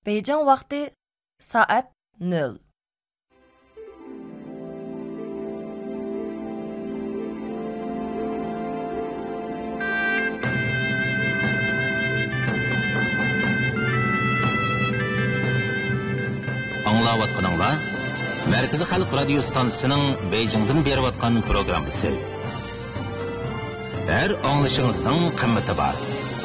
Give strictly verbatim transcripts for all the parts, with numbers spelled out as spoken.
Beijing vaqti soat nol. Аңлаватқаныңла, Мәркізі Халық радио станциясының Бейжіңден беріп атқан программасы. Әр аңлышыңыздың қымметі бар.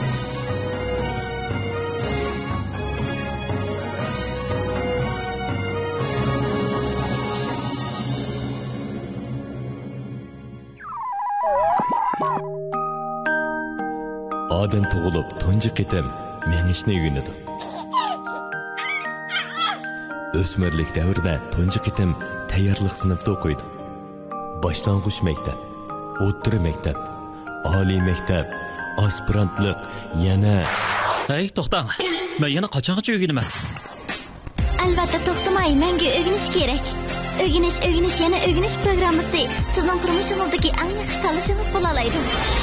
Адам туылып, тұнжы кетем, меңішіне үйінеді. Өсмірлік дәуірде тұнжы кетем, тәйярлық сыныпты оқиды. Башланғыш мектеп, o'rta мектеп, oliy mektab, aspirantlıq, yana... Hey, to'xtang. Men yana qachongacha o'rganaman? Albatta to'xtamay, menga o'rganish kerak. O'rganish, o'rganish, yana o'rganish programmasi sizning turmushingizdagi eng yaxshi tanlashingiz bo'la oladi.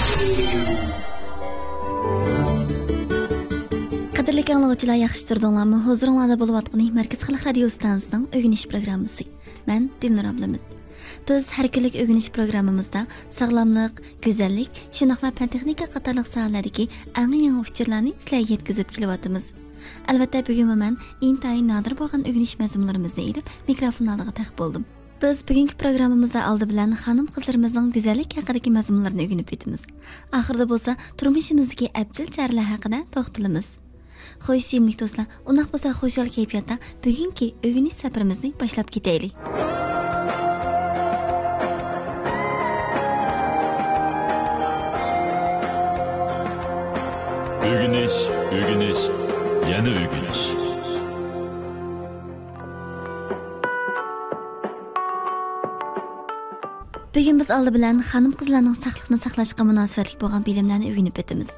Qadrli anglovchilar, yaxshi turdinglarmi? Huzuringlarda bo'lib atqani Markaz Xalq radio stansiyasining o'rganish programmasi. Men Dilnur Ablamid. Biz har kunlik o'rganish programmamizda sog'lomlik, go'zallik, shundoqla fan texnika qatorliq sohalardagi eng yangi fikrlarni sizlarga yetkazib kelyapmiz. Albatta bugun men intayin nodir bo'lgan o'rganish mazmunlarimizni elib mikrofon oldiga taqib bo'ldim. Biz bugungi programmamizda oldi bilan xonim qizlarimizning go'zallik haqidagi mazmunlarini o'rganib o'tamiz. Oxirida bo'lsa turmushimizdagi abjil charlar haqida to'xtalamiz. Xo'sh, sevimli do'stlar, undaq bo'lsa xushal kayfiyatda bugungi o'rganish safarimizni boshlab ketaylik. O'rganish, o'rganish, yana o'rganish. Bugun biz oldi bilan xonim qizlarning saqliqni saqlashga munosabatli bo'lgan bilimlarni o'rganib o'tamiz.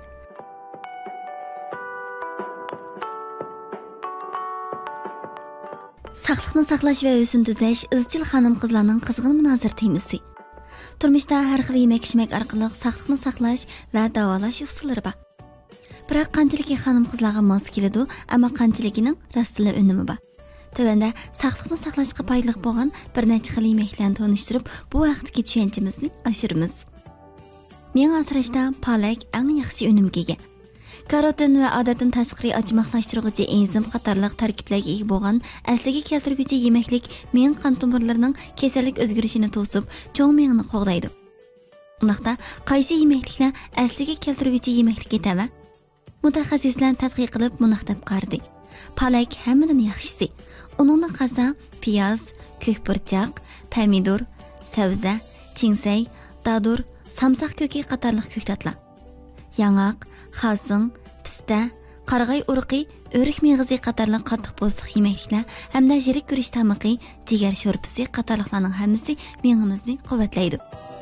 Saqliqni saqlash va o'sin tuzash izchil xonim qizlarning qizg'in munozir temasi. Turmushda har xil yemak-ichmak orqali saqliqni saqlash va davolash usullari bor. Biroq qanchalik xonim qizlarga mos keladi, ammo qanchaligining rostli unumi bor. Tövəndə saqliqni saqlashga foydali bo'lgan bir necha xil yeməklarni tanıştırıb bu vaqtdagi tushunchamizni oshiramiz. Men asrashda palak eng yaxshi unumga ega. Karotin va odatdan tashqari ochmoqlashtiruvchi enzim qatorliq tarkiblarga ega bo'lgan asliga keltiruvchi yemaklik men qon tomirlarining kasallik o'zgarishini to'sib, cho'ng miyani qo'g'daydi. Undaqda qaysi yemakliklar asliga keltiruvchi yemaklikka tava? Mutaxassislar tadqiq qilib munaqtab qardi. Palak hammadan yaxshisi. Uningdan qasa piyoz, ko'kburchaq, pomidor, savza, chingsay, dadur, samsaq ko'ki qatorliq ko'ktatlar. Yang'oq, xazin, pista, qarag'ay urug'i, o'rik mig'izi qatorliq qattiq bo'siq yemakliklar hamda yirik guruch tamiqi, jigar sho'rpisi qatorliqlarning hammasi miyamizni quvvatlaydi.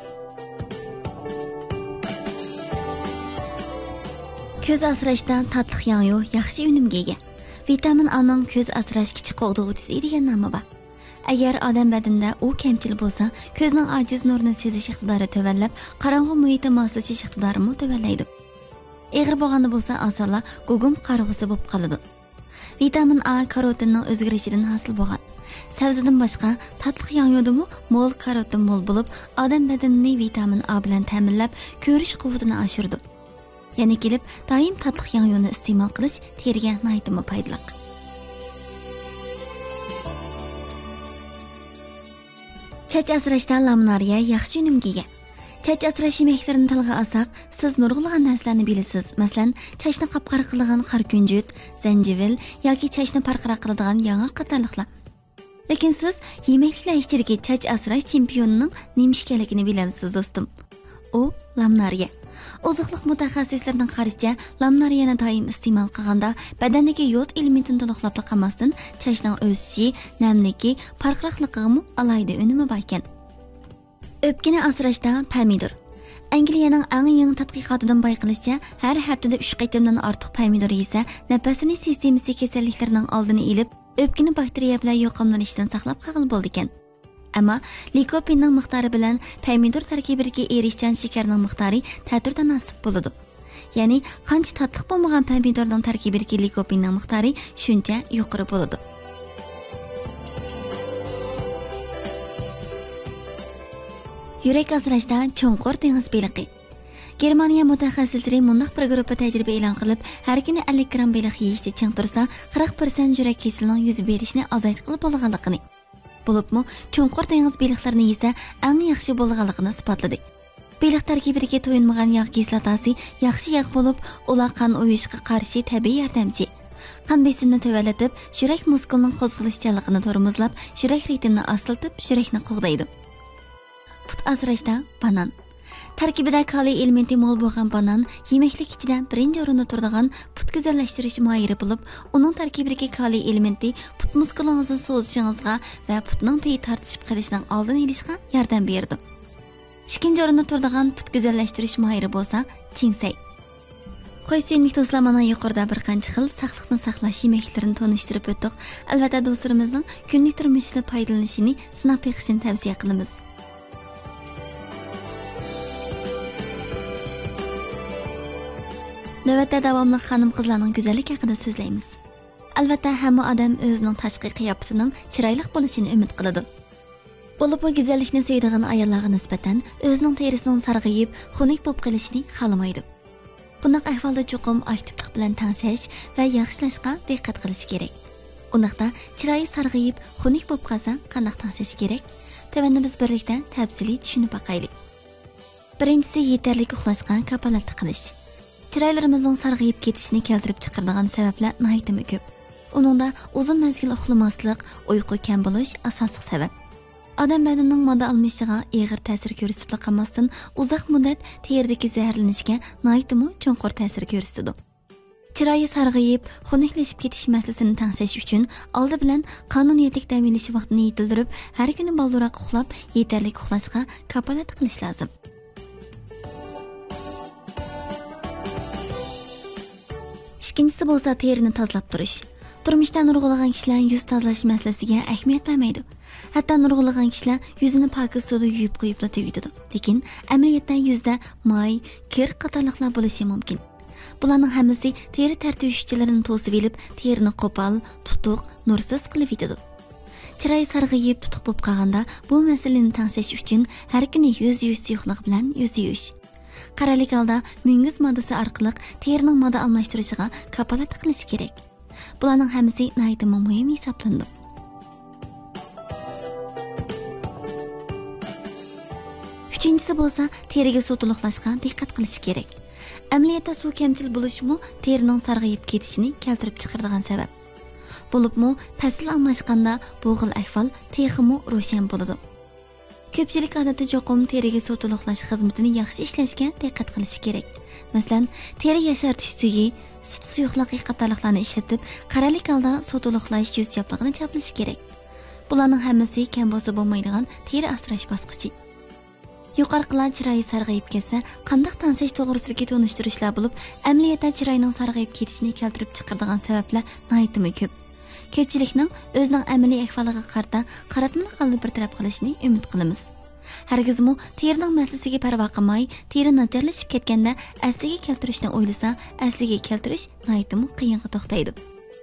Ko'z asrashdan tatliq yangi yaxshi unumga ega. Vitamin A'ning ko'z asrash kichik qo'g'dug'uchisi degan nomi bor. Agar odam badanida u kamchil bo'lsa, ko'zning ojiz nurni sezish iqtidori tovanlab, qorong'u muhitga moslashish iqtidori mu tovanlaydi. Eg'ir bo'lganda bo'lsa, asalla gugum qarg'usi bo'lib qoladi. Vitamin A karotinning o'zgarishidan hosil bo'lgan. Sabzidan boshqa tatliq yong'idimi mo'l karotin mo'l bo'lib, odam badanini vitamin A bilan ta'minlab, ko'rish quvvatini oshirdi. Yana kelib, doim tatliq yong'ini iste'mol qilish teriga nihoyatda foydali. Chach asrashda lamnariya yaxshi unumga ega. Chach asrash yemaklarini tilga olsak, siz nurg'ulg'an narsalarni bilasiz. Masalan, chachni qapqara qilgan xarkunjut, zanjivil yoki chachni parqara qiladigan yong'oq qatorliqlar. Lekin siz yemekliklar ichidagi chach asrash chempionining nima ekanligini bilamsiz, do'stim? U lamnariya. Oziqliq mutaxassislarining qarashicha, lamnariyani doim iste'mol qilganda badandagi yod elementini to'liqlab qolmasdan chachning o'sishi, namligi, parqiraqligiga alayda unumi bor ekan. O'pkani asrashda pomidor. Angliyaning eng yangi tadqiqotidan bayqilishicha, har haftada uch qaytamdan ortiq pomidor yesa, nafasini sistemasi kasalliklarining oldini olib, o'pkani bakteriya bilan yo'qolishdan saqlab qolgan bo'ldi ekan. Ammo likopenning miqdori bilan pomidor tarkibidagi erishgan shakarning miqdori ta'tir tanasib bo'ladi. ya'ni qancha tatliq bo'lmagan pomidorning tarkibidagi likopenning miqdori shuncha yuqori bo'ladi. Yurak asrashda cho'nqur dengiz beliqi. Germaniya mutaxassislari mundaq bir guruh tajriba e'lon qilib, har kuni ellik gramm beliq yeyishda ching tursa, qirq foiz yurak kasalining yuz berishini azaytqili bo'lganligini, bo'libmi cho'nqur dengiz beliqlarini yesa eng yaxshi bo'lganligini isbotladi. Beliq tarkibidagi to'yinmagan yog' kislotasi yaxshi yog' bo'lib, ular qon o'yishiga qarshi tabiiy yordamchi. Qon besimini tovanlatib, yurak muskulining qo'zg'alishchanligini tormozlab, yurak ritmini asıltib, yurakni qo'g'daydi. Put asrashda banan. Tarkibida kaliy elementi mo'l bo'lgan banan yemeklik ichida birinchi o'rinda turadigan put go'zallashtirish moyiri bo'lib, uning tarkibidagi kaliy elementi put muskulingizni so'zishingizga va putning peyi tortishib qolishining oldini olishga yordam beradi. Ikkinchi o'rinda turadigan put go'zallashtirish moyiri bo'lsa, chingsay. Qo'y suyumlik do'stlar, mana yuqorida bir qancha xil saqliqni saqlash yemeklarini tanishtirib o'tdik. Albatta do'stlarimizning kunlik turmushida foydalanishini sinab ko'rishni tavsiya qilamiz. Navbatda davomli xonim-qizlarning go'zallik haqida so'zlaymiz. Albatta hamma odam o'zining tashqi qiyofasining chiroyli bo'lishini umid qiladi. Bo'lib, bu go'zallikni sevadigan ayollarga nisbatan o'zining terisining sarg'ayib, xunuk bo'lib qolishini xohlamaydi. Bunday ahvolda cho'qim aktivlik bilan tangshash va yaxshilashga diqqat qilish kerak. Undaqda chiroyi sarg'ayib, xunuk bo'lib qolsa, qanday tangshash kerak? Tavanda biz birlikda tafsiliy tushunib boqaylik. Birinchisi, yetarli uxlashga kafolat qilish. Chiroylarimizning sarg'ayib ketishini keltirib chiqaradigan sabablar nihoyatda ko'p. Uningda uzun mezgil uxlamaslik, uyqu kam bo'lish asosiy sabab. Odam badanining modda almashishiga og'ir ta'sir ko'rsatib qolmasdan, uzoq muddat teridagi zaharlanishga nihoyatda cho'nqur ta'sir ko'rsatadi. Chiroyi sarg'ayib, xunuklashib ketish masalasini tangshash uchun oldi bilan qonuniyatlik dam olish vaqtini yetildirib, har kuni balduroq uxlab, yetarli uxlashga kafolat qilish lozim. Ikkinchisi bo'lsa terini tozalab turish. Turmushda nurg'ulagan kishilar yuz tozalash masalasiga ahamiyat bermaydi. Hatto nurg'ulagan kishilar yuzini pokiz suvda yuvib qo'yib tugitadi. Lekin amaliyotda yuzda may, kir qatorliqlar bo'lishi mumkin. Bularning hammasi teri tartibchilarini to'sib olib, terini qo'pol, tutuq, nursiz qilib yetadi. Chiroy sarg'ayib, tutuq bo'lib qolganda bu masalani tangshash uchun har kuni yuz yuvish suyuqlik bilan yuz yuvish. Qaralik holda munguz moddasi orqali terining modda almashtirishiga kafolat qilish kerak. Bularning hammasi nihoyatda muhim hisoblanadi. Uchinchisi bo'lsa, teriga suv to'liqlashga diqqat qilish kerak. Amaliyotda suv kamchil bo'lishimi terining sarg'ayib ketishini keltirib chiqaradigan sabab. Bo'libmi, fasl almashganda bu xil ahvol texmi ro'shan bo'ladi. Ko'pchilik odatda cho'qim teriga suv to'liqlash xizmatini yaxshi ishlashga diqqat qilish kerak. Masalan, teri yashartish suyi, sut suyuqligi qatorliqlarni ishlatib, qaralik holda suv to'liqlash yuz yaprog'ini chaplish kerak. Bularning hammasi kam bo'lsa bo'lmaydigan teri asrash bosqichi. Yuqoriqilar chiroyi sarg'ayib ketsa, qanday tangshash to'g'risidagi tunishtirishlar bo'lib, amaliyotda chiroyning sarg'ayib ketishini keltirib chiqaradigan sabablar nihoyatda ko'p. Ko'pchilikning o'zining amaliy ahvoliga qarata qaratmani qalbi bir taraf qilishni umid qilamiz. Hargizmi terining masalasiga parvo qilmay, teri nacharlashib ketganda asliga keltirishni o'ylasa, asliga keltirish nihoyatda qiyinga to'xtaydi.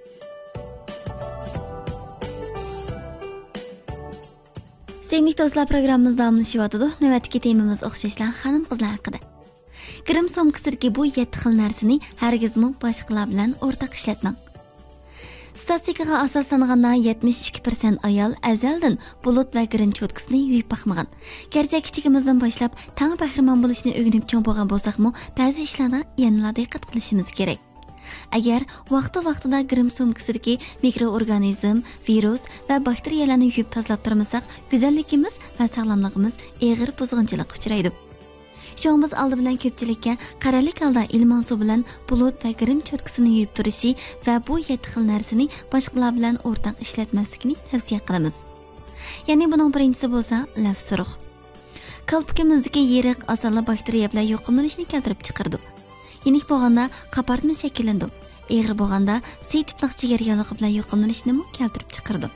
Sevimli do'stlar, programmamiz davomlashyotdi. Navbatdagi temamiz o'xshashlar xonim-qizlar haqida. Grim somkasidagi bu yetti xil narsani hargizmi boshqalar bilan o'rtaq ishlatmang. Statistikaga asoslanganda yetmish ikki foiz ayol azaldan bulut va grim cho'tkasini yuvib baxmagan. Garchi kichigimizdan boshlab tang bahramon bo'lishni o'rganib cho'ng bo'lgan bo'lsak-mu, ba'zi ishlarda yanada diqqat qilishimiz kerak. Agar vaqti-vaqtida grim somkasidagi mikroorganizm, virus va bakteriyalarni yuvib tozalab turmasak, go'zalligimiz va sog'lomligimiz og'ir buzg'unchilikka uchraydi. Sho'ng biz oldi bilan ko'pchilikka qaralik holda ilmon suv bilan bulut va grim cho'tkasini yuvib turishi va bu yetti xil narsani boshqalar bilan o'rtaq ishlatmaslikni tavsiya qilamiz. Ya'ni buning birinchisi bo'lsa, laf suruq. Qalbkimizdagi yeriq asalli bakteriya bilan yuqumlanishni keltirib chiqardi. Yenik bo'lganda qapartma shakllandi. Egri bo'lganda C tipli jigar yalog'i bilan yuqumlanishni keltirib chiqardi.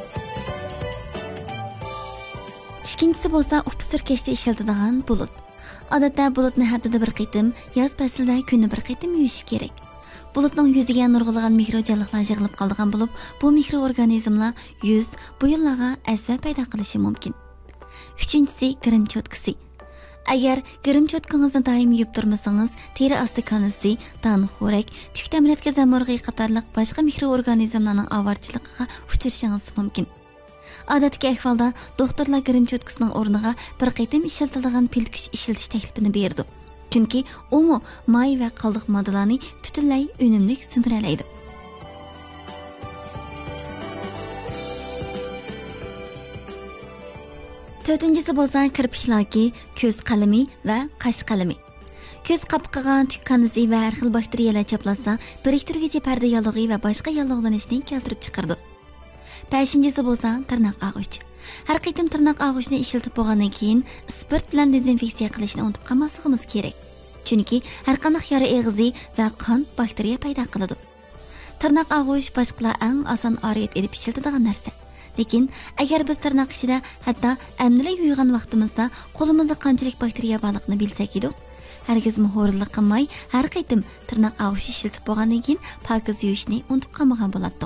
Ikkinchisi bo'lsa, upsirkashda ishlatadigan bulut. Odatda bulutni haftada bir qitim, yoz faslida kuni bir qitim yuvish kerak. Bulutning yuziga nurg'ulagan mikrojalliqlar yig'ilib qolgan bo'lib, bu mikroorganizmlar yuz, bo'yinlarga asab paydo qilishi mumkin. Uchinchisi girim cho'tkisi. Agar girim cho'tkangizni doim yuvib turmasangiz, teri osti kanisi, dan xo'rak, tuk tamratka zamurg'i qatorliq boshqa mikroorganizmlarning ovarchiligiga uchrashingiz mumkin. Odatdagi ahvolda doktorlar girim cho'tkisining o'rniga bir qitim ishlatiladigan pilkuch ishlatish taklifini berdi. Chunki u may va qoldiq moddalarni butunlay unumli simiralaydi. To'rtinchisi bo'lsa kirpiklarki, ko'z qalami va qash qalami. Ko'z qapqigan tukkanizi va har xil bakteriyalar chaplasa, biriktirgichi parda yallig'i va boshqa yallig'lanishni keltirib chiqardi. beshinchisi bo'lsa tirnoq og'uch. Har qitim tirnoq og'uchni ishlatib bo'lgandan keyin spirt bilan dezinfeksiya qilishni unutib qolmasligimiz kerak. Chunki har qanday yara eg'izi va qon bakteriya paydo qiladi. Tirnoq og'uch boshqalar eng oson oriyat erib ishlatadigan narsa. Lekin agar biz tirnoq ichida hatto amnila yuygan vaqtimizda qo'limizda qanchalik bakteriya borligini bilsak edik, hargiz muhorlik qilmay har qitim tirnoq og'uch ishlatib bo'lgandan keyin pokiz yuvishni unutib qolmagan bo'lardik.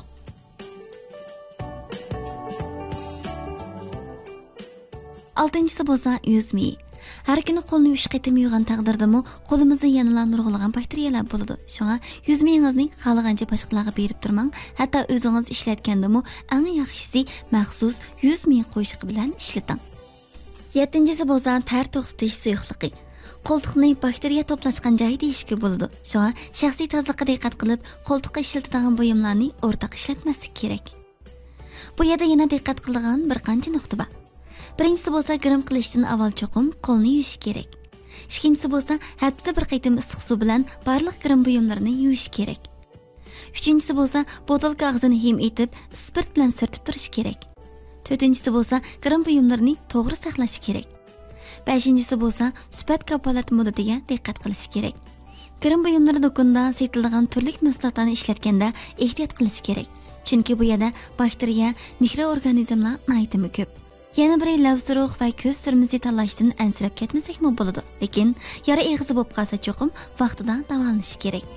Altıncısı bo'lsa yuz mi. Har kuni qo'lni uch qitim yuvgan taqdirdami, qo'limizda yanada nurg'ulagan bakteriyalar bo'ladi. Shunga yuz mingizni xohlagancha boshqalarga berib turmang. Hatto o'zingiz ishlatgandami, eng yaxshisi maxsus yuz ming qo'shiq bilan ishlating. yettinchisi bo'lsa ter to'xtatish suyuqligi. Qo'ltiqni bakteriya to'plashgan joy deyishga bo'ladi. Shunga shaxsiy tozaliqqa diqqat qilib, qo'ltiqqa ishlatilgan buyumlarni o'rtaq ishlatmaslik kerak. Bu yerda yana diqqat qiladigan bir qancha nuqta bor. Birinchisi bo'lsa girim qilishdan avval cho'qim qo'lni yuvish kerak. Ikkinchisi bo'lsa haftada bir qitim issiq suv bilan barliq girim buyumlarini yuvish kerak. Uchinchisi bo'lsa botilka og'zini him etib, spirt bilan surtib turish kerak. To'rtinchisi bo'lsa girim buyumlarini to'g'ri saqlash kerak. Beshinchisi bo'lsa sifat kafolat muddatiga diqqat qilish kerak. Girim buyumlari do'konda sotiladigan turli mahsulotlarni ishlatganda ehtiyot qilish kerak. Chunki bu yerda bakteriya, mikroorganizmlar naytimi ko'p. Yana biri lavziruq va ko'z surmizi tanlashdan ansirab ketmasakmi bo'ladi. Lekin yara eg'izi bo'lib qolsa cho'qim vaqtida davolanish kerak.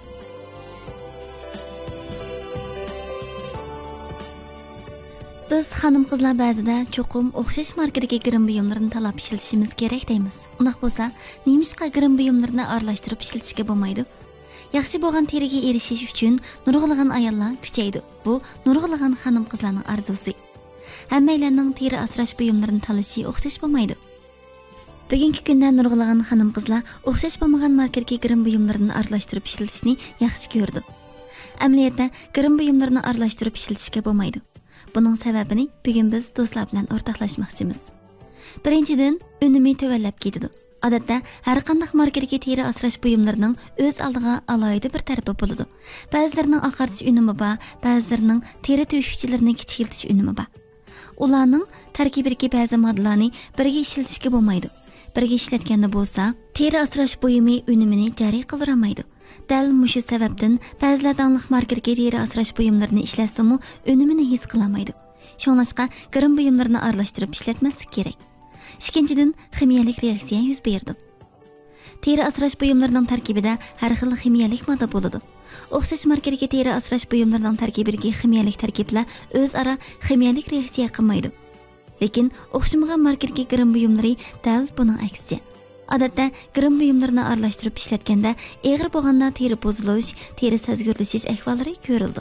Biz xonim-qizlar ba'zida cho'qim o'xshash markadagi girim buyumlarini tanlab ishlatishimiz kerak deymiz. Undaq bo'lsa, nemishqa girim buyumlarini aralashtirib ishlatishga bo'lmaydi? Yaxshi bo'lgan teriga erishish uchun nurg'ulagan ayollar kuchaydi. Bu nurg'ulagan xonim-qizlarning orzusi. Hammalarning teri asrash buyumlarini tanlashi o'xshash bo'lmaydi. Bugungi kunda nurg'ulagan xonim-qizlar o'xshash bo'lmagan markadagi girim buyumlarini aralashtirib ishlatishni yaxshi ko'rdi. Amaliyotda girim buyumlarini aralashtirib ishlatishga bo'lmaydi. Buning sababini bugun biz do'stlar bilan o'rtoqlashmoqchimiz. Birinchidan, unumi tuvallab ketadi. Odatda har qanday markadagi teri asrash buyumlarining o'z oldiga alohida bir tarafi bo'ladi. Ba'zilarining oqartish unumi bor, ba'zilarining teri to'shuvchilarini kichikiltish unumi bor. Ularning tarkibidagi ba'zi moddalarni birga ishlatishga bo'lmaydi. Birga ishlatganda bo'lsa, teri asrash buyumi unumini joriy qildirolmaydi. Dal mushu sababdan ba'zilar dangliq markadagi teri asrash buyumlarini ishlatsa-mu, unumini his qilolmaydi. Shunlashqa girim buyumlarini aralashtirib ishlatmaslik kerak. Ikkinchidan, ximiyalik reaksiya yuz berdi. Teri asrash buyumlarining tarkibida har xil ximiyalik modda bo'ladi. O'xshash markadagi teri asrash buyumlarining tarkibidagi ximiyalik tarkiblar o'zaro ximiyalik reaksiya qilmaydi. Lekin o'xshamagan markadagi girim buyumlari dal buning aksiga. Odatda girim buyumlarini aralashtirib ishlatganda eg'ir bo'lganda teri buzilish, teri sezgirlashish ahvollari ko'rildi.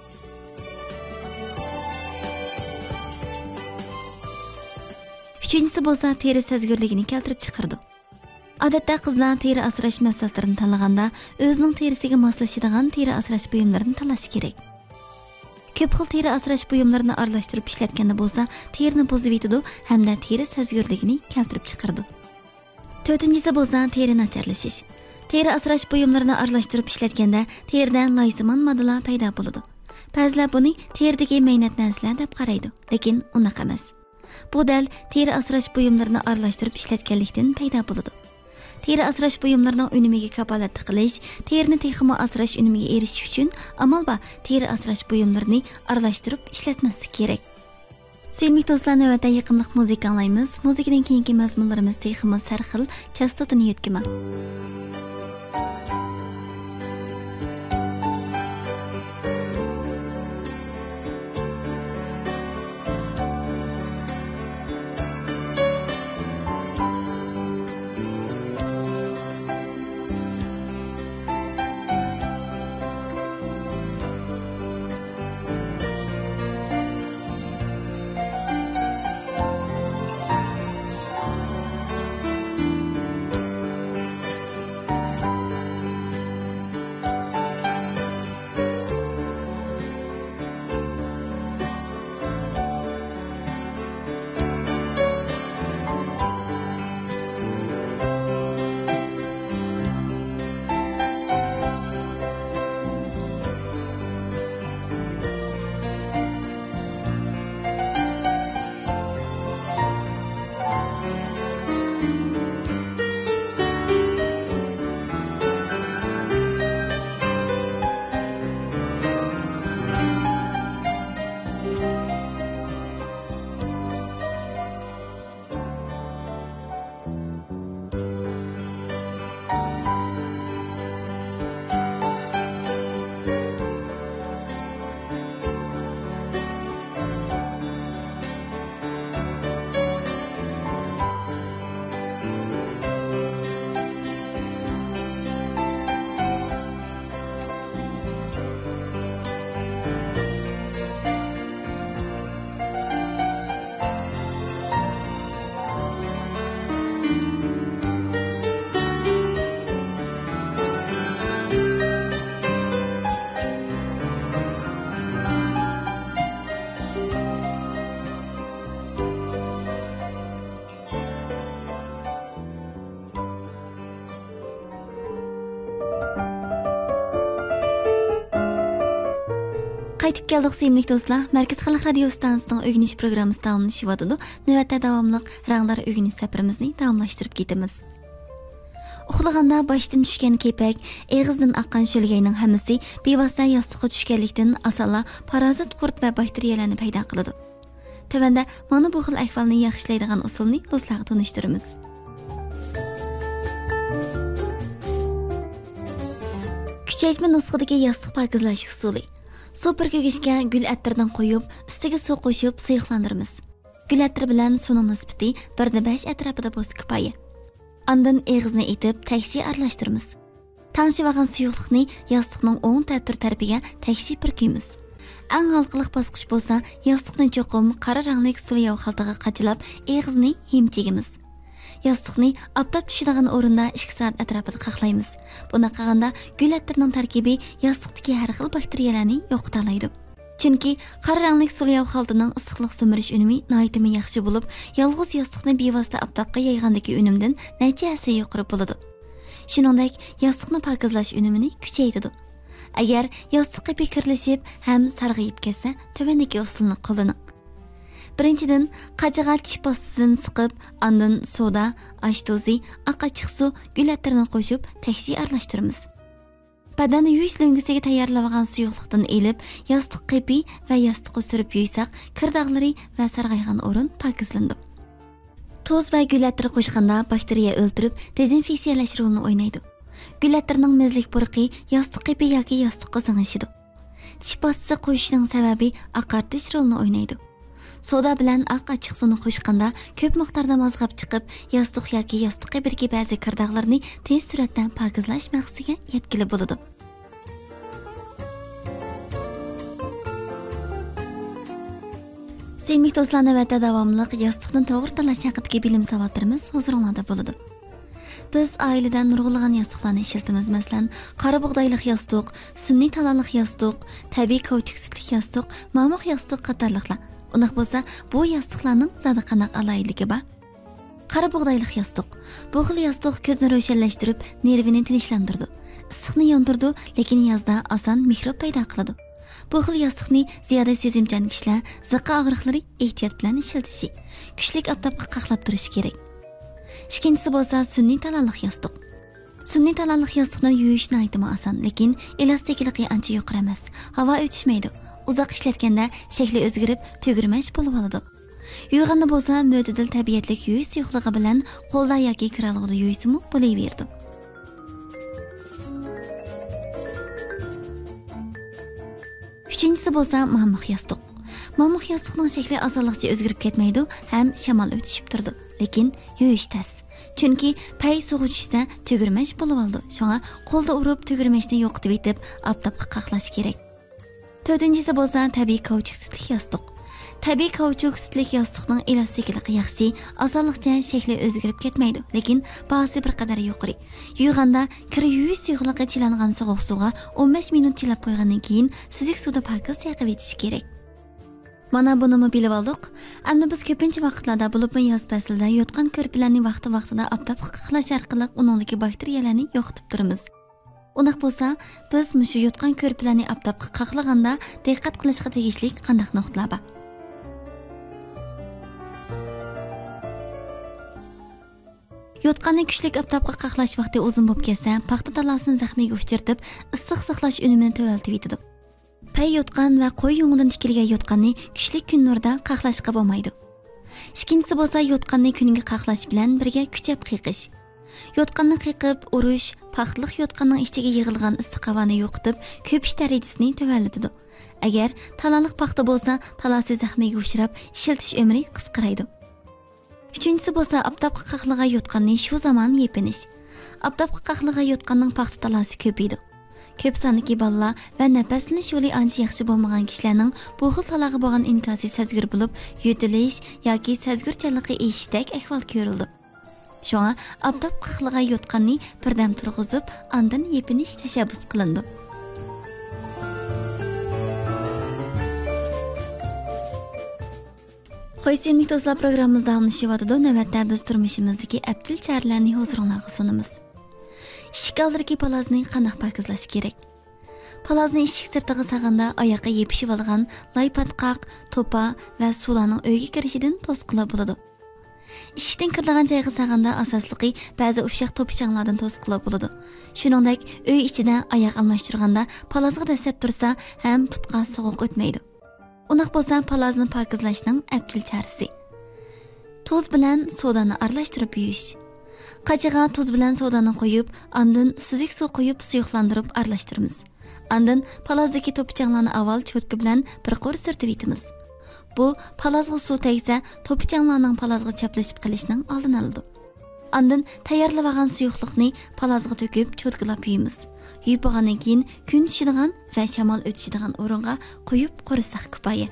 Uchinchisi bo'lsa teri sezgirligini keltirib chiqardi. Odatda qizlar teri asrash mahsulotlarini tanlaganda o'zining terisiga moslashadigan teri asrash buyumlarini tanlash kerak. Ko'p xil teri asrash buyumlarini aralashtirib ishlatganda bo'lsa, terini buzib yetadi hamda teri sezgirligini keltirib chiqardi. To'rtinchisi bo'lsa teri nacharlashish. Teri asrash buyumlarini aralashtirib ishlatganda teridan laysimon moddalar paydo bo'ladi. Ba'zilar buni teridagi maynat narsalar deb qaraydi, lekin unaqa emas. Bu dal teri asrash buyumlarini aralashtirib ishlatganlikdan paydo bo'ladi. Teri asrash buyumlarining unumiga kafolat qilish, terini texmo asrash unumiga erishish uchun amal bor teri asrash buyumlarini aralashtirib ishlatmaslik kerak. Sevimli do'stlar, navbatda yoqimli muzika anglaymiz. Muzikadan keyingi mazmunlarimiz teximiz sarxil chastotini yetkiman. Qaytib keldik sevimli do'stlar. Markaz xalq radio stansiyasining o'rganish programmasi davomlashyapti. Navbatda davomli ranglar o'rganish safarimizni davomlashtirib ketamiz. Uxlaganda boshdan tushgan kepak, eg'izdan oqqan sho'lgayning hammasi bevosita yostiqqa tushganlikdan asalla parazit qurt va bakteriyalarni paydo qiladi. Tavanda mana bu xil ahvolni yaxshilaydigan usulni do'stlarga tanishtiramiz. Kuchaytma nusxadagi yostiq pokizlash usuli. Super kögüşke gül attirdan qo'yib, ustiga suv qo'shib suyuqlantiramiz. Gül attir bilan suvning nisbati birda besh atrofida bo'lsa kifoya. Ondan eg'izni etib, takshi aralashtiramiz. Tanishib olgan suyuqlikni yostiqning o'ng ta'tir tarafiga takshi purkaymiz. Eng halqiliq bosqich bo'lsa, yostiqni cho'qim qora rangli suyuq xaltaga qachilab, eg'izni himchigimiz. Yostiqni aptab tushadigan o'rinda ikki soat atrofida qaqlaymiz. Buni qilganda gul attirning tarkibi yostiqdagi har xil bakteriyalarni yo'qota oladi. Chunki qora rangli suyuq xaltaning issiqlik so'mirish unumi nihoyatda yaxshi bo'lib, yolg'iz yostiqni bevosita aptabga yaygandagi unumdan necha asa yuqori bo'ladi. Shuningdek, yostiqni pokizlash unumini kuchaytiradi. Agar yostiq qipi kirlashib ham sarg'ayib ketsa, tavandagi usulni qo'llaning. Birinchidan, qachiga chipasidan siqib, ondan soda, osh tuzi, oqachiq suv, gul attirini qo'shib, takshi aralashtiramiz. Badanni yuvish lo'ngisiga tayyorlangan suyuqlikdan elib, yostiq qipi va yostiqqa surib yuysak, kir dog'lari va sarg'aygan o'rin pokizlandi. Tuz va gul attiri qo'shganda bakteriya o'ldirib, dezinfeksiyalash rolini o'ynaydi. Gul attirining mezlik purqi yostiq qipi yoki yostiqqa singishidi. Chipasi qo'shishning sababi oqartish rolini o'ynaydi. Soda bilan oq ochiq suvni qo'shganda ko'p miqdorda mozg'ab chiqib, yostiq yoki yostiq qibirga ba'zi kirdog'larni tez suratda pokizlash maqsadiga yetkili bo'ladi. Sevimli do'stlar, navbatda davomli yostiqni to'g'ri tanlash haqidagi bilim savodlarimiz huzuringizda bo'ladi. Biz oiladan nurg'ulg'an yostiqlarni ishlatamiz. Masalan, qora bug'doylik yostiq, sun'iy talonliq yostiq, tabiiy kauchuk sutli yostiq, mamoq yostiq qatorliqlar. Unaq bo'lsa, bu yostiqlarning zodi qanaq alayligiga bor. Qora bug'doylik yostiq. Bu xil yostiq ko'zni ro'shanlashtirib, nervini tinchlantiradi. Issiqni yondiradi, lekin yozda oson mikrob paydo qiladi. Bu xil yostiqni ziyoda sezimchan kishilar ziqa og'riqlari ehtiyot bilan ishlatishi, kuchli oftobga qaqlab turishi kerak. Ikkinchisi bo'lsa sun'iy talonliq yostiq. Sun'iy talonliq yostiqni yuvish nihoyatda oson, lekin elastikligi ancha yuqori emas. Havo o'tishmaydi. Uzoq ishlatganda shakli o'zgarib, tugirmash bo'lib oladi. Yuyganda bo'lsa, mo'tadil tabiatlik yuvish suyuqligi bilan qo'lda yoki kiralg'ida yuvisimi bo'laverdi. Uchinchisi bo'lsa, mamux yostiq. Mamux yostiqning shakli osonlikcha o'zgarib ketmaydi, ham shamol o'tishib turdi, lekin yuvish tas. Chunki pay suvga tushsa, tugirmash bo'lib oldi. Shunga qo'lda urib tugirmashni yo'qitib etib, oftobga qaqlash kerak. To'rtinchisi bo'lsa, tabiiy kauchuk sutli yostiq. Tabiiy kauchuk sutli yostiqning elastikligi yaxshi, osonlikcha shakli o'zgarib ketmaydi, lekin bahosi bir qadar yuqori. Yuyganda kir yuvish suyuqligi chilangan sovuq suvga o'n besh minut chilab qo'ygandan keyin suzuk suvda pakiz chayqab etish kerak. Mana bunimi bilib oldik. Endi biz ko'pincha vaqtlarda bo'libmi yoz faslida yotgan ko'rpalarni vaqti-vaqtida oftobga qaqlash orqali uningdagi bakteriyalarni yo'qitib turamiz. Undaq bo'lsa, biz mushu yotgan ko'rpalarni oftobga qaqlaganda diqqat qilishga tegishli qanday nuqtalar bor? Yotqanni kuchlik oftobga qaqlash vaqti uzun bo'lib ketsa, paxta talasini zaxmiga uchirtib, issiq saqlash unumini to'valtib etadi. Pay yotqan va qo'y yung'idan tikilgan yotqanni kuchlik kun nurda qaqlashga bo'lmaydi. Ikkinchisi bo'lsa, yotqanni kuniga qaqlash bilan birga kuchab qiqish. Yotqanni qiqib, urish, paxtliq yotqanning ichiga yig'ilgan issiq havoni yo'qitib, ko'pish darajasini to'vallatadi. Agar talaliq paxta bo'lsa, talasi zaxmiga uchrab, ishiltish umri qisqaraydi. Uchinchisi bo'lsa, oftobga qaqlagan yotqanni shu zamon yepinish. Oftobga qaqlagan yotqanning paxta talasi ko'paydi. Ko'p sonli bolalar va nafaslanish yo'li ancha yaxshi bo'lmagan kishilarning bu xil talaga bo'lgan inkosi sezgir bo'lib, yutilish yoki sezgirchanligi eshitak ahvol ko'rildi. Shunga oftob qaqlagan yotqanni birdam turg'izib, ondan yepinish tashabbus qilindi. Xo'sh, do'stlar, programmamiz davomlashyapti. Navbatda biz turmushimizdagi abdil charlarni huzuringizga sunamiz. Ishik oldidagi palazni qanday pakizlash kerak? Palazni ishik sirtiga sag'anda oyoqqa yepishib olgan lay patqoq, to'pa va suvlarning uyga kirishidan to'sqinlar bo'ladi. Ishikdan kirgan joyga sag'anda asosligi ba'zi ufshaq to'pichanglardan to'sqinlar bo'ladi. Shuningdek, uy ichida oyoq almashtirganda palazga dasab tursa ham putqa sovuq o'tmaydi. Undaq bo'lsa, palazni pakizlashning abdil charasi. Tuz bilan sodani aralashtirib yuvish. Qachiga tuz bilan sodani qo'yib, ondan suzuk suv qo'yib suyuqlantirib aralashtiramiz. Ondan palazdagi to'pichanglarni avval cho'tka bilan bir qo'r surtib etamiz. Bu palazga suv tegsa, to'pichanglarning palazga chaplashib qolishining oldini oladi. Ondan tayyorlangan suyuqlikni palazga to'kib cho'tkalab yuyamiz. Yuyib olgandan keyin kun tushadigan va shamol o'tishadigan o'ringa qo'yib qurisak kifoya.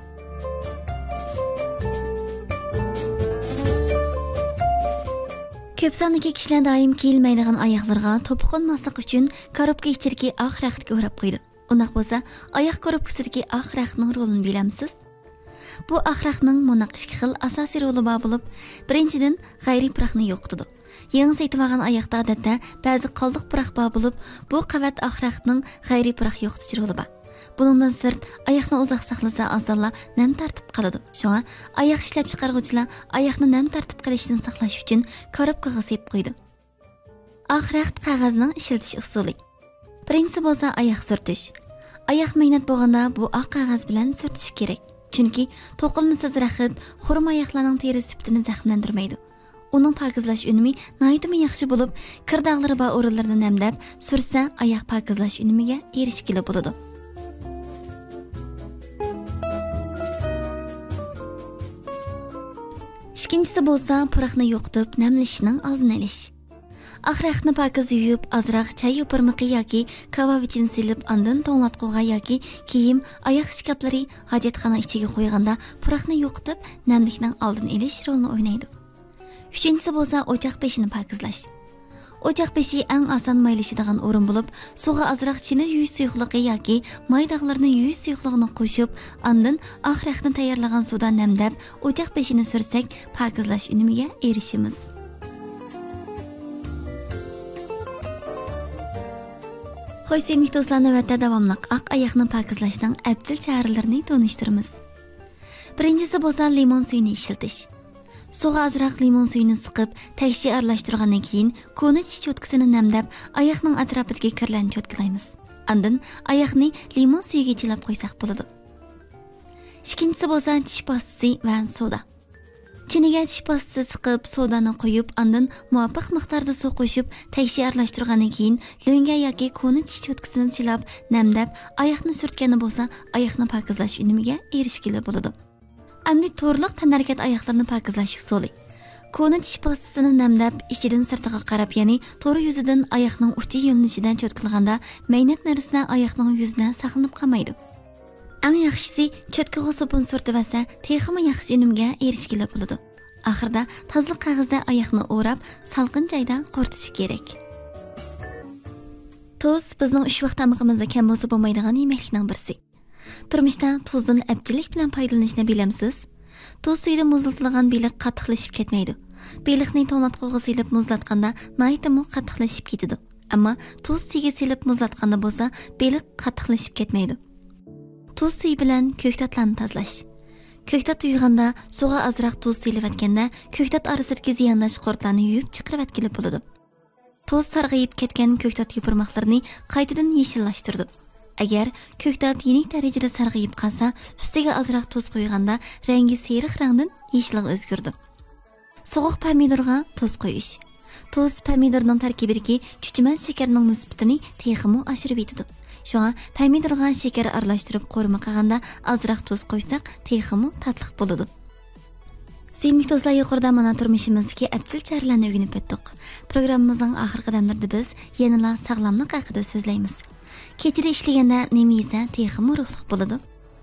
Ko'p sonli kishilar doim kiyilmaydigan oyoqlarga to'piq olmaslik uchun korobka ichidagi oq raxtga o'rab qo'ydi. Undaq bo'lsa, oyoq korobkasidagi oq raxtning rolini bilamsiz? Bu oq raxtning monoq ikki xil asosiy roli bor bo'lib, birinchidan g'ayriy puraqni yo'qitadi. Yangi saytib oyoqda odatda ba'zi qoldiq puraq bor bo'lib, bu qavat oq raxtning g'ayriy puraq yo'qitish roli bor. Buningdan sirt, oyoqni uzoq saqlasa osonla nam tartib qoladi. Shunga oyoq ishlab chiqaruvchilar oyoqni nam tartib qilishdan saqlash uchun korobkaga sepib qo'ydi. Oq raxt qog'ozning ishiltish usuli. Birinchisi bo'lsa oyoq surtish. Oyoq mehnat bo'lganda bu oq qog'oz bilan surtish kerak. Chunki to'qilmasiz raxt xurum oyoqlarning teri sifatini zaxmlantirmaydi. Uning pakizlash unumi nihoyatda yaxshi bo'lib, kir dog'lari bor o'rinlarni namlab sursa, oyoq pakizlash unumiga erishgili bo'ladi. Ikkinchisi bo'lsa, puraqni yo'qitib, namlashning oldini olish. Oq raxtni pakiz yuvib, azroq choy yopirmiqi yoki kavovichin silib, ondan to'nglatquga yoki kiyim, oyoq shkaplari hojatxona ichiga qo'yganda puraqni yo'qitib, namlikning oldini olish rolini o'ynaydi. Uchinchisi bo'lsa, o'choq peshini pakizlash. O'choq peshi eng oson maylashadigan o'rin bo'lib, suvga azroq chini yuvish suyuqligi yoki may dog'larini yuvish suyuqligini qo'shib, ondan oq raxtni tayyorlagan suvda namlab, o'choq peshini sursak, pakizlash unumiga erishimiz. Xo'sh, do'stlar, navbatda davomliq oq oyoqni pakizlashning abdil choralarini tanishtiramiz. Birinchisi bo'lsa, limon suyini ishiltish. Suvga azroq limon suyini siqib, tagshi aralashtirgandan keyin ko'nish cho'tkasini namlab, oyoqning atrofidagi kirlarni cho'tkalaymiz. Ondan oyoqni limon suyiga chilab qo'ysak bo'ladi. Ikkinchisi bo'lsa, tish pastasi va soda. Chiniga tish pastasi siqib, sodani qo'yib, undan muvofiq miqdorda suv qo'shib, tekshi aralashtirgandan keyin lo'nga yoki ko'ni tish cho'tkasini chilab, namdab, oyoqni surtgani bo'lsa, oyoqni pokizlash unumiga erishgili bo'ladi. Amli to'rliq tanharakat oyoqlarni pokizlash usuli. Ko'ni tish pastasini namdab, ichidan sirtiga qarab, ya'ni to'ri yuzidan oyoqning uchi yo'linishidan cho'tkilganda, maynat narsidan oyoqning yuzidan saqlanib qolmaydi. Eng yaxshisi cho'tkaga sopun surtib olsa, texmi yaxshi unumga erishgili bo'ladi. Oxirida tozliq qog'ozda oyoqni o'rab, salqin joyda qoritish kerak. Tuz bizning uch vaqt tamog'imizda kam bo'lsa bo'lmaydigan yemeklikning birisi. Turmushda tuzdan abdilik bilan foydalanishni bilamsiz? Tuz suyida muzlatilgan beliq qattiqlashib ketmaydi. Beliqni to'nglatqiga silib muzlatganda naytimi qattiqlashib ketadi. Ammo tuz suyga silib muzlatganda bo'lsa, beliq qattiqlashib ketmaydi. Tuz suyi bilan ko'ktatlarni tozalash. Ko'ktat uyg'anda suvga azroq tuz silib atganda, ko'ktat orasidagi ziyonlash qurtlarni yuvib chiqarib atkili bo'ladi. Tuz sarg'ayib ketgan ko'ktat yupurmoqlarini qaytadan yeshillashtirdi. Agar ko'ktat yenik darajada sarg'ayib qolsa, ustiga azroq tuz qo'yganda rangi seriq rangdan yeshilga o'zgardi. So'g'uq pomidorga tuz qo'yish. Tuz pomidorning tarkibidagi chuchmas shakarning nisbatini texmi oshirib yetadi. Shunga pomidorga shakar aralashtirib qo'rma qilganda azroq tuz qo'ysak, texmi tatliq bo'ladi. Sevimli do'stlar, yuqorida mana turmushimizdagi abzil charlarni o'rganib o'tdik. Programmamizning oxirgi damlarida biz yanada sog'lomlik haqida so'zlaymiz. Kechida ishlaganda nima yesa texmi ruhliq bo'ladi?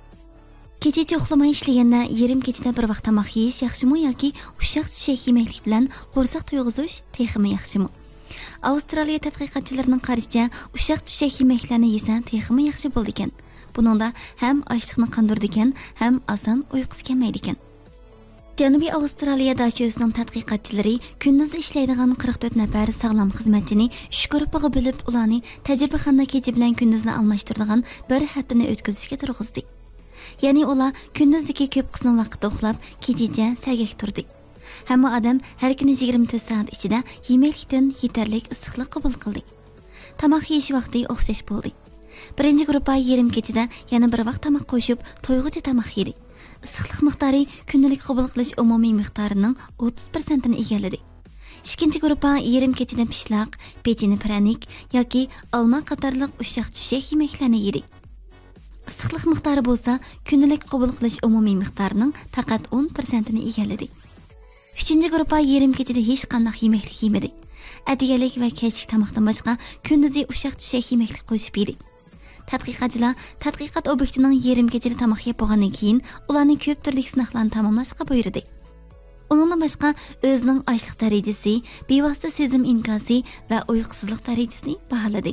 Kechacha uxlamay ishlaganda yarim kechada bir vaqt tomoq yeyish yaxshimi yoki ushoq tushak yemaklik bilan qo'rsoq to'yg'izish texmi yaxshimi? Avstraliya tadqiqotchilarining qarashicha, ushoq tushak yemaklarni yesa texmi yaxshi bo'ldi ekan. Buningda ham ochliqni qondirdi ekan, ham oson uyqusi kelmaydi ekan. Janubiy Avstraliya dashiyosining tadqiqotchilari kunduz ishlaydigan qirq to'rt nafar sog'lom xizmatchini uch guruhga bo'lib, ularni tajribaxonada kecha bilan kunduzni almashtiradigan bir haftani o'tkazishga turg'izdi. Ya'ni ular kunduzdagi ko'p qism vaqtda uxlab, kechacha sagak turdi. Hamma odam har kuni yigirma to'rt soat ichida yemeklikdan yetarli issiqlik qabul qildi. Tomoq yeyish vaqti o'xshash bo'ldi. Birinchi guruhga yarim kechada yana bir vaqt tomoq qo'shib, to'yg'uchi tomoq yedi. Issiqlik miqdori kundalik qabul qilish umumiy miqdorining o'ttiz prosentini egalladi. Ikkinchi guruhga yarim kechada pishloq, pecheni pranik yoki olma qatorliq ushoq tushak yemeklarni yedi. Issiqlik miqdori bo'lsa, kundalik qabul qilish umumiy miqdorining faqat o'n prosentini egalladi. Uchinchi guruhga yarim kechada hech qanday yemeklik yemadi. Atiyalik va kechki tomoqdan boshqa kunduzi ushoq tushak yemeklik qo'shib yedi. Tadqiqotchilar tadqiqot obyektining yarim kechada tomoq yeb bo'lgandan keyin ularni ko'p turli sinovlarni tamomlashga buyurdi. Uningdan boshqa o'zining ochliq darajasi, bevosita sezim inkosi va uyqusizlik darajasini baholadi.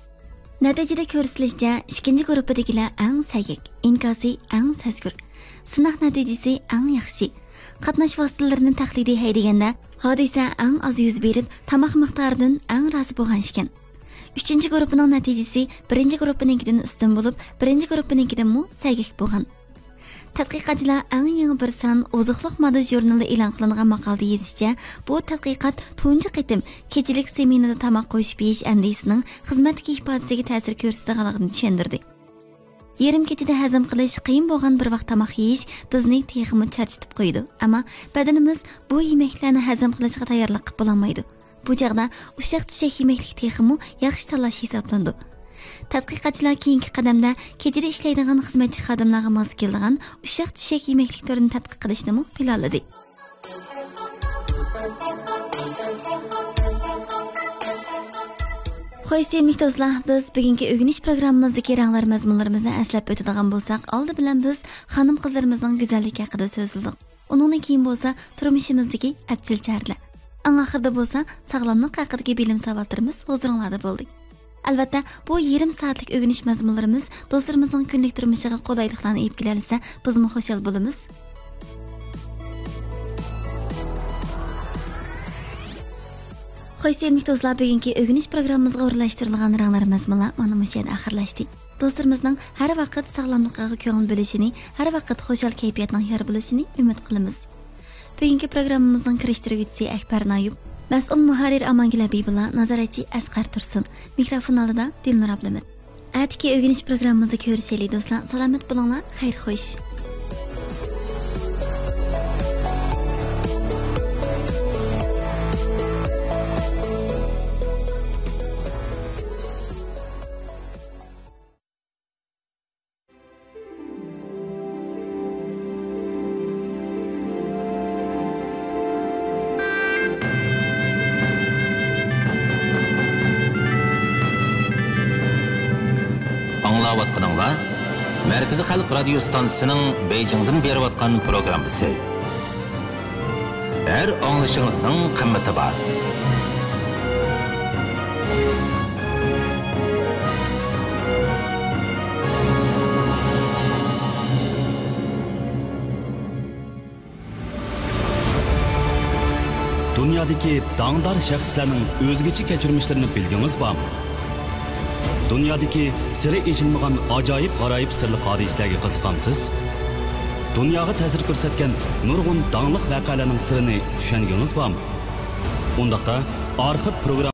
Natijada ko'rsatilishicha, ikkinchi guruhdagilar eng sagak, inkosi eng sazgur. Sinov natijasi eng yaxshi. Qatnash vositalarini tahliliy haydaganda hodisa eng oz yuz berib, tomoq miqdoridan eng rozi bo'lgan ekan. Uchinchi guruhning natijasi birinchi guruhnikidan ustun bo'lib, birinchi guruhnikidan mu sagak bo'lgan. Tadqiqotchilar eng yangi bir son oziqliq moda jurnalida e'lon qilingan maqolada yozishicha, bu tadqiqot tunji qitim kechilik seminarda tomoq qo'shib yeyish andisining xizmatdagi ifodasiga ta'sir ko'rsatganligini tushuntirdi. Yarim kechada hazm qilish qiyin bo'lgan bir vaqt tomoq yeyish bizni texmi charchatib qo'ydi, ammo badanimiz bu yemeklarni hazm qilishga tayyorlik qilib bo'lmaydi. Bu chaqda ushoq tushak yemeklik texmi yaxshi tanlash hisoblandi. Tadqiqotchilar keyingi qadamda kechada ishlaydigan xizmatchi xodimlarga mos keladigan ushoq tushak yemeklik turini tadqiq qilishni planladi. Xo'sh, sevimli do'stlar, biz bugungi o'rganish programmamizdagi ranglar mazmunlarimizni eslab o'tadigan bo'lsak, oldi bilan biz xonim qizlarimizning go'zalligi haqida so'zladik. Undan keyin bo'lsa turmushimizdagi abzil charlar. Eng oxirida bo'lsa sog'lomlik haqidagi bilim savollarimiz huzuringizda bo'ldi. Albatta, bu yarim soatlik o'rganish mazmunlarimiz do'stlarimizning kunlik turmushiga qulayliklarni olib kelsa, biz ham xushal bo'lamiz. Xo'sh, sevimli do'stlar, bugungi o'rganish programmamizga o'rlashtirilgan ranglar mazmunlar mana shu yerda oxirlashdi. Do'stlarimizning har vaqt sog'lomlikqa ko'ngil bo'lishini, har vaqt xushal kayfiyatning yor bo'lishini umid qilamiz. Bugungi programmamizning kirishtiruvchisi Akbar Noyib, mas'ul muharrir Amangul Habibullah, nazoratchi Asqar Tursun, mikrofon oldida Dilnur Ablamat. Atiki o'rganish programmamizda ko'rishaylik do'stlar. Salomat bo'linglar, xayr xo'sh. аңлаватқаныңла Merkezi Xalq Radio stansiyasining Beijingdan berib atgan programmasi. Her anglışыңызның qımmeti var. Dünyadaki dağdar şəxslərinin özgəçi keçirmişlərini bilginiz barmı? Dünyadaki siri echilmagan ajoyib g'aroyib sirli hodisalarga qiziqamsiz? Dunyoga ta'sir ko'rsatgan nurg'un danglik voqealarning sirini tushunganingiz bormi? Undaqda arxiv program